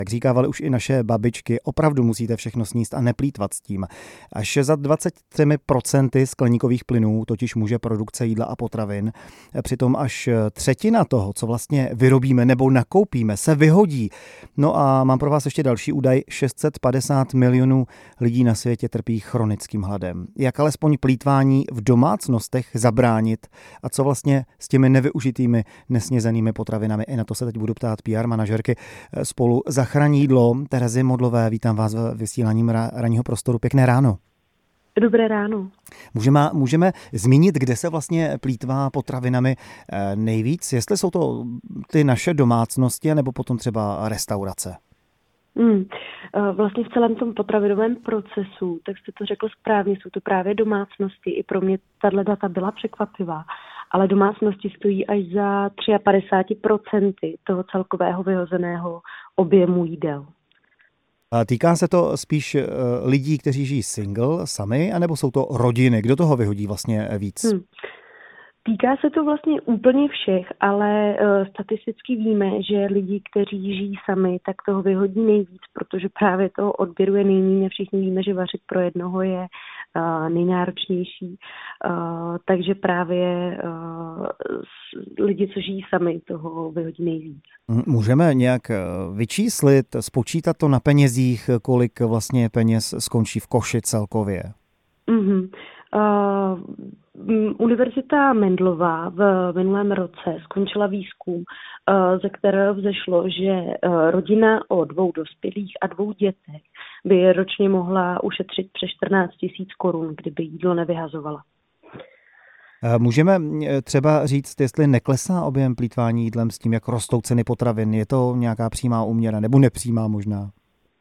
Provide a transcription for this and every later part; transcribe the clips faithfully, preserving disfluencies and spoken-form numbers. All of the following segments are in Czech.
Jak říkávaly už i naše babičky, opravdu musíte všechno sníst a neplýtvat s tím. Až za dvacet tři procent skleníkových plynů totiž může produkce jídla a potravin. Přitom až třetina toho, co vlastně vyrobíme nebo nakoupíme, se vyhodí. No a mám pro vás ještě další údaj. šest set padesát milionů lidí na světě trpí chronickým hladem. Jak alespoň plýtvání v domácnostech zabránit a co vlastně s těmi nevyužitými nesnězenými potravinami? I na to se teď budu ptát P R manažerky spolu Zachraň jídlo Terezy Modlové. Vítám vás v vysílání ranního prostoru. Pěkné ráno. Dobré ráno. Můžeme, můžeme zmínit, kde se vlastně plýtvá potravinami nejvíc? Jestli jsou to ty naše domácnosti, nebo potom třeba restaurace? Hmm. Vlastně v celém tom potravinovém procesu, tak jste to řekl správně, jsou to právě domácnosti. I pro mě tato data byla překvapivá. Ale domácnosti stojí až za padesát tři procent toho celkového vyhozeného objemu jídel. A týká se to spíš lidí, kteří žijí single, sami, anebo jsou to rodiny? Kdo toho vyhodí vlastně víc? Hmm. Týká se to vlastně úplně všech, ale uh, statisticky víme, že lidi, kteří žijí sami, tak toho vyhodí nejvíc, protože právě toho odběru je nejméně. Všichni víme, že vařit pro jednoho je uh, nejnáročnější, uh, takže právě uh, lidi, co žijí sami, toho vyhodí nejvíc. Můžeme nějak vyčíslit, spočítat to na penězích, kolik vlastně peněz skončí v koši celkově? Mhm. Uh, Univerzita Mendelová v minulém roce skončila výzkum, uh, ze kterého vzešlo, že uh, rodina o dvou dospělých a dvou dětech by ročně mohla ušetřit přes čtrnáct tisíc korun, kdyby jídlo nevyhazovala. Můžeme třeba říct, jestli neklesá objem plýtvání jídlem s tím, jak rostou ceny potravin? Je to nějaká přímá úměra nebo nepřímá možná?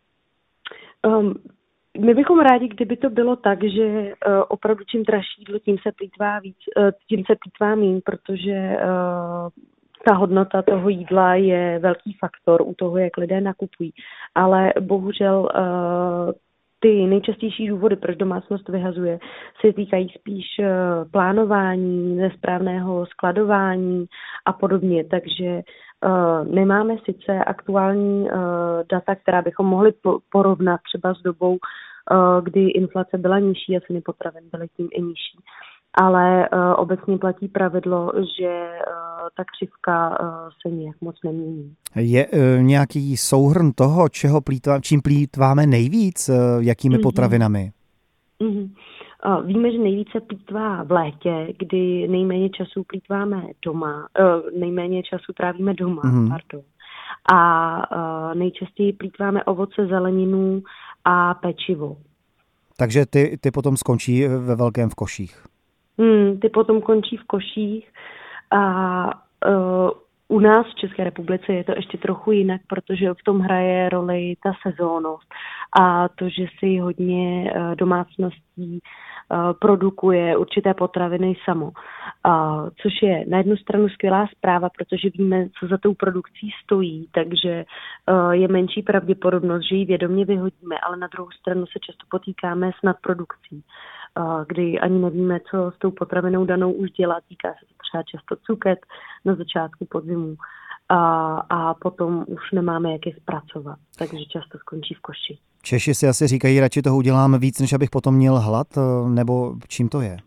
Um, My bychom rádi, kdyby to bylo tak, že uh, opravdu čím dražší jídlo, tím se plýtvá víc, uh, tím se plýtvá míň, protože uh, ta hodnota toho jídla je velký faktor u toho, jak lidé nakupují. Ale bohužel uh, ty nejčastější důvody, proč domácnost vyhazuje, se týkají spíš uh, plánování, nesprávného skladování a podobně. Takže uh, nemáme sice aktuální uh, data, která bychom mohli po- porovnat třeba s dobou, uh, kdy inflace byla nižší a ceny potravin byly tím i nižší. Ale uh, obecně platí pravidlo, že uh, ta křivka uh, se nějak moc nemění. Je uh, nějaký souhrn toho, čeho plýtvá, čím plýtváme nejvíc, uh, jakými mm-hmm. potravinami? Mm-hmm. Uh, víme, že nejvíce plýtvá v létě, kdy nejméně času plýtváme doma, uh, nejméně času trávíme doma, mm-hmm. pardon. A uh, nejčastěji plýtváme ovoce, zeleninu a pečivo. Takže ty, ty potom skončí ve velkém v koších. Hmm, ty potom končí v koších a uh, u nás v České republice je to ještě trochu jinak, protože v tom hraje roli ta sezónnost a to, že si hodně uh, domácností uh, produkuje určité potraviny samo. Uh, což je na jednu stranu skvělá zpráva, protože víme, co za tou produkcí stojí, takže uh, je menší pravděpodobnost, že ji vědomě vyhodíme, ale na druhou stranu se často potýkáme s nadprodukcí, kdy ani nevíme, co s tou potravinou danou už dělat. Týká se to třeba často cuket na začátku podzimu a, a potom už nemáme, jak je zpracovat, takže často skončí v koši. Češi si asi říkají, radši toho udělám víc, než abych potom měl hlad, nebo čím to je?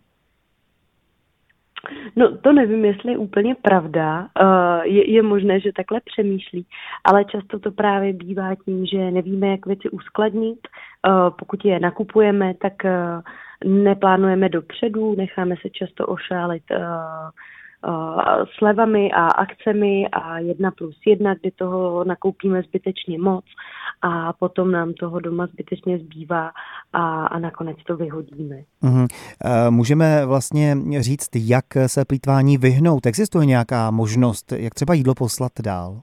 No to nevím, jestli je úplně pravda, je, je možné, že takhle přemýšlí, ale často to právě bývá tím, že nevíme, jak věci uskladnit, pokud je nakupujeme, tak neplánujeme dopředu, necháme se často ošálit slevami a akcemi a jedna plus jedna, kdy toho nakoupíme zbytečně moc a potom nám toho doma zbytečně zbývá a, a nakonec to vyhodíme. Uhum. Můžeme vlastně říct, jak se plýtvání vyhnout? Existuje nějaká možnost, jak třeba jídlo poslat dál?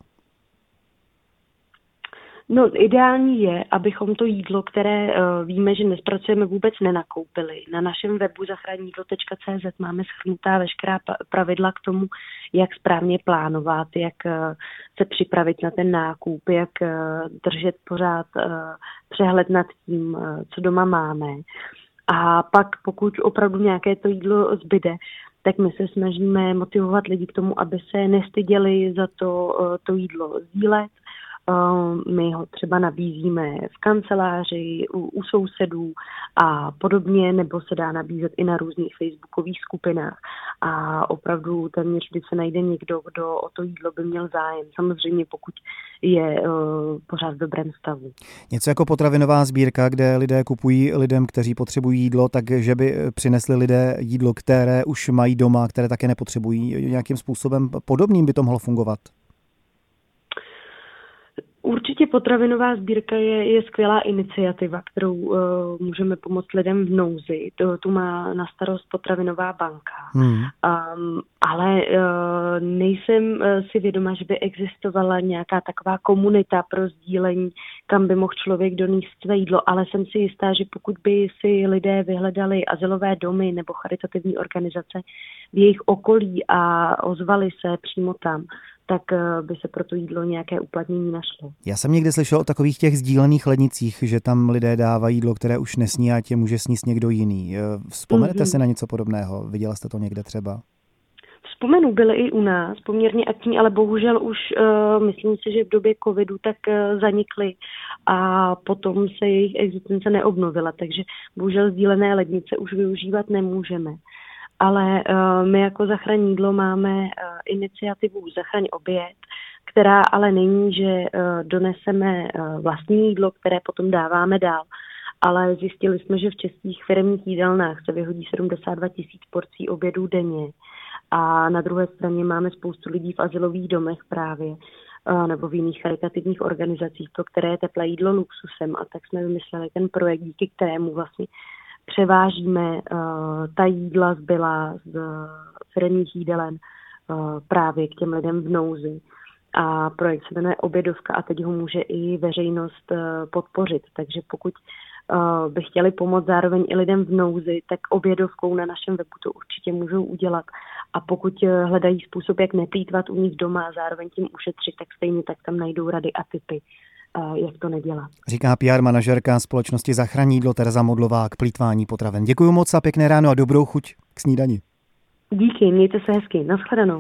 No, ideální je, abychom to jídlo, které uh, víme, že nespracujeme, vůbec nenakoupili. Na našem webu zachraň jídlo tečka cé zet máme shrnutá veškerá pravidla k tomu, jak správně plánovat, jak uh, se připravit na ten nákup, jak uh, držet pořád uh, přehled nad tím, uh, co doma máme. A pak, pokud opravdu nějaké to jídlo zbyde, tak my se snažíme motivovat lidi k tomu, aby se nestyděli za to, uh, to jídlo sdílet, My ho třeba nabízíme v kanceláři, u, u sousedů a podobně, nebo se dá nabízet i na různých facebookových skupinách. A opravdu téměř vždy se najde někdo, kdo o to jídlo by měl zájem. Samozřejmě pokud je uh, pořád v dobrém stavu. Něco jako potravinová sbírka, kde lidé kupují lidem, kteří potřebují jídlo, takže by přinesli lidé jídlo, které už mají doma, které také nepotřebují. Nějakým způsobem podobným by to mohlo fungovat? Určitě potravinová sbírka je, je skvělá iniciativa, kterou uh, můžeme pomoct lidem v nouzi. To, tu má na starost potravinová banka. Hmm. Um, ale uh, nejsem uh, si vědoma, že by existovala nějaká taková komunita pro sdílení, kam by mohl člověk donést své jídlo, ale jsem si jistá, že pokud by si lidé vyhledali azylové domy nebo charitativní organizace v jejich okolí a ozvali se přímo tam, tak by se pro to jídlo nějaké uplatnění našlo. Já jsem někdy slyšel o takových těch sdílených lednicích, že tam lidé dávají jídlo, které už nesní a tě může sníst někdo jiný. Vzpomenete mm-hmm. si na něco podobného? Viděla jste to někde třeba? Vzpomenu, byly i u nás, poměrně aktivní, ale bohužel už uh, myslím si, že v době covidu tak uh, zanikly a potom se jejich existence neobnovila, takže bohužel sdílené lednice už využívat nemůžeme. Ale uh, my jako Zachraň jídlo máme uh, iniciativu Zachraň oběd, která ale není, že uh, doneseme uh, vlastní jídlo, které potom dáváme dál, ale zjistili jsme, že v českých firemních jídelnách se vyhodí sedmdesát dva tisíc porcí obědů denně a na druhé straně máme spoustu lidí v azylových domech právě uh, nebo v jiných charitativních organizacích, pro které je teplé jídlo luxusem, a tak jsme vymysleli ten projekt, díky kterému vlastně převážíme uh, ta jídla zbylá z firemních jídelen uh, právě k těm lidem v nouzi. A projekt se jmenuje Obědovka a teď ho může i veřejnost uh, podpořit. Takže pokud uh, by chtěli pomoct zároveň i lidem v nouzi, tak obědovkou na našem webu to určitě můžou udělat. A pokud uh, hledají způsob, jak neplýtvat u nich doma a zároveň tím ušetřit, tak stejně tak tam najdou rady a tipy, jak to nedělat. Říká P R manažerka společnosti Zachraň jídlo Tereza Modlová k plýtvání potravin. Děkuji moc a pěkné ráno a dobrou chuť k snídani. Díky, mějte se hezky. Nashledanou.